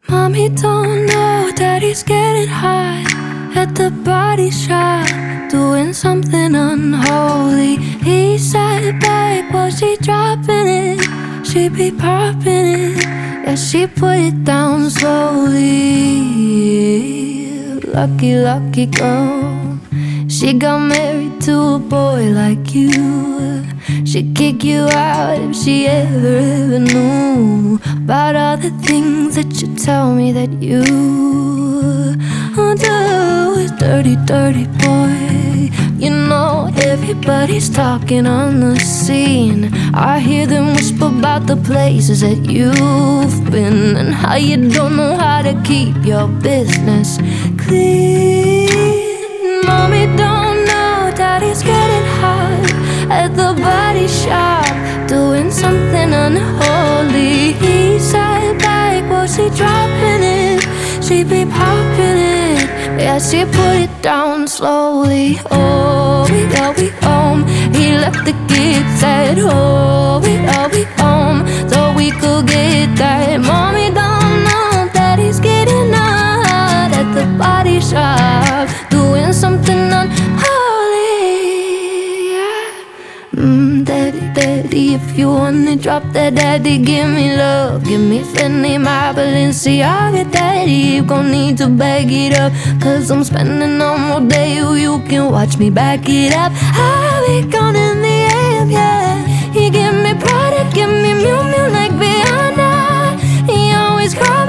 Mommy don't know daddy's getting high at the body shop, doing something unholy. He sat back while she dropping it. She be popping it, yeah, she put it down slowly. Lucky, lucky girl, she got married to a boy like you. She'd kick you out if she ever knew about all the things that you tell me that you do. Dirty, dirty boy. You know everybody's talking on the scene. I hear them whisper about the places that you've been, and how you don't know how to keep your business clean. Mommy don't know daddy's getting hot at the body shop, doing something unholy. He sat back while she dropping it. She be popping it, yeah, she put it down slowly. Oh, we home. He left the kids at home. We home, so we could get that. Mommy don't know that he's getting hot at the body shop, doing something unholy. Daddy, daddy, if you wanna drop that, daddy, give me love. Give me Fendi, my Balenciaga, daddy, you gon' need to bag it up, cause I'm spending all day, you can watch me back it up. I'll be gone in the AM, yeah. He give me product, give me Miu Miu like Rihanna. He always cries